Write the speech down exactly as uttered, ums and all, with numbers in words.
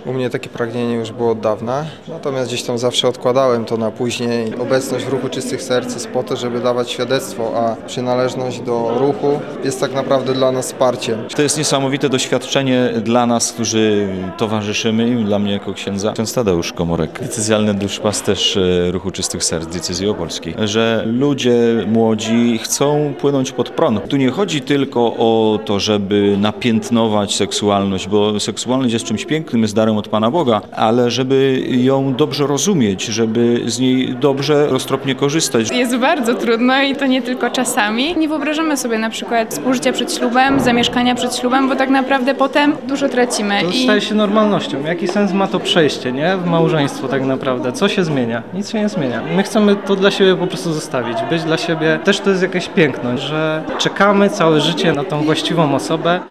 U mnie takie pragnienie już było od dawna, natomiast gdzieś tam zawsze odkładałem to na później. Obecność w ruchu Czystych Serc jest po to, żeby dawać świadectwo, a przynależność do ruchu jest tak naprawdę dla nas wsparciem. To jest niesamowite doświadczenie dla nas, którzy towarzyszymy i dla mnie jako księdza. Ksiądz Tadeusz Komorek, diecezjalny duszpasterz ruchu Czystych Serc diecezji opolskiej, że ludzie młodzi chcą płynąć pod prąd. Tu nie chodzi tylko o to, żeby napiętnować seksualność, bo seksualność jest czymś pięknym, jest darem od Pana Boga, ale żeby ją dobrze rozumieć, żeby z niej dobrze, roztropnie korzystać. Jest bardzo trudno i to nie tylko czasami. Nie wyobrażamy sobie na przykład współżycia przed ślubem, zamieszkania przed ślubem, bo tak naprawdę potem dużo tracimy. To I staje się normalnością. Jaki sens ma to przejście, nie? W małżeństwo tak naprawdę. Co się zmienia? Nic się nie zmienia. My chcemy to dla siebie po prostu zostawić, być dla siebie. Też to jest jakieś piękno, że czekamy całe życie na tą właściwą osobę.